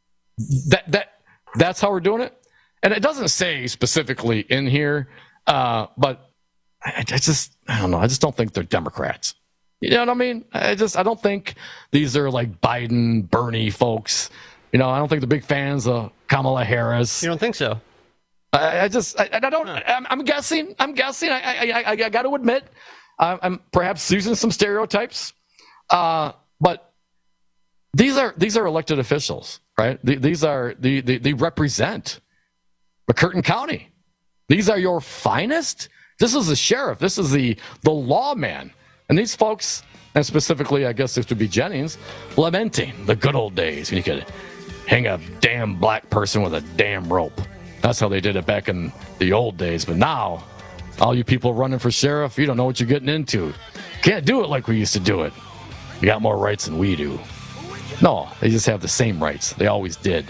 That's how we're doing it? And it doesn't say specifically in here, but I don't know. I just don't think they're Democrats. You know what I mean? I don't think these are like Biden, Bernie folks. I don't think they're big fans of Kamala Harris. You don't think so? I don't. I'm guessing. I got to admit, I'm perhaps using some stereotypes, but these are elected officials, right? They represent McCurtain County. These are your finest. This is the sheriff. This is the lawman. And these folks, and specifically, I guess this would be Jennings, lamenting the good old days when you could hang a damn black person with a damn rope. That's how they did it back in the old days. But now, all you people running for sheriff, you don't know what you're getting into. Can't do it like we used to do it. You got more rights than we do. No, they just have the same rights. They always did.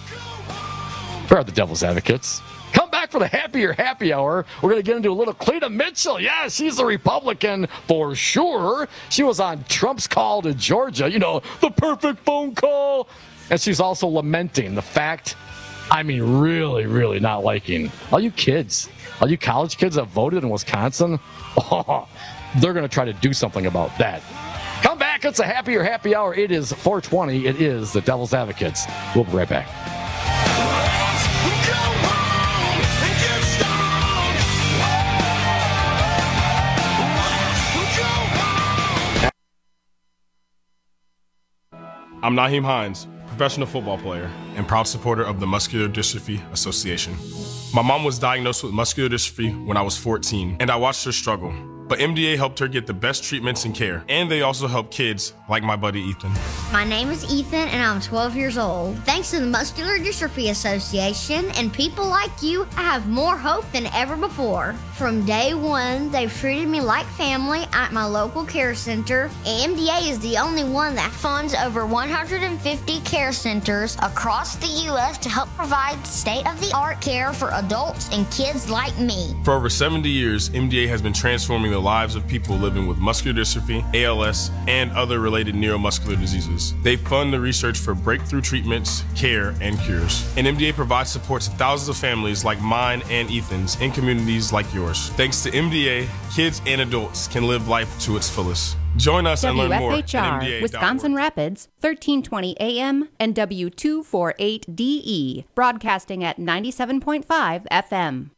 Where are the devil's advocates? Come back for the happier happy hour. We're going to get into a little Cleta Mitchell. Yeah, she's a Republican for sure. She was on Trump's call to Georgia, the perfect phone call. And she's also lamenting the fact, really, really not liking all you kids, all you college kids that voted in Wisconsin. Oh, they're going to try to do something about that. Come back. It's a happier happy hour. It is 420. It is the devil's advocates. We'll be right back. I'm Naheem Hines, professional football player and proud supporter of the Muscular Dystrophy Association. My mom was diagnosed with muscular dystrophy when I was 14, and I watched her struggle. But MDA helped her get the best treatments and care. And they also help kids like my buddy Ethan. My name is Ethan and I'm 12 years old. Thanks to the Muscular Dystrophy Association and people like you, I have more hope than ever before. From day one, they've treated me like family at my local care center. MDA is the only one that funds over 150 care centers across the U.S. to help provide state-of-the-art care for adults and kids like me. For over 70 years, MDA has been transforming the lives of people living with muscular dystrophy, ALS, and other related neuromuscular diseases. They fund the research for breakthrough treatments, care, and cures. And MDA provides support to thousands of families like mine and Ethan's in communities like yours. Thanks to MDA, kids and adults can live life to its fullest. Join us and learn more at MDA.org. Wisconsin Rapids, 1320 AM and W248DE, broadcasting at 97.5 FM.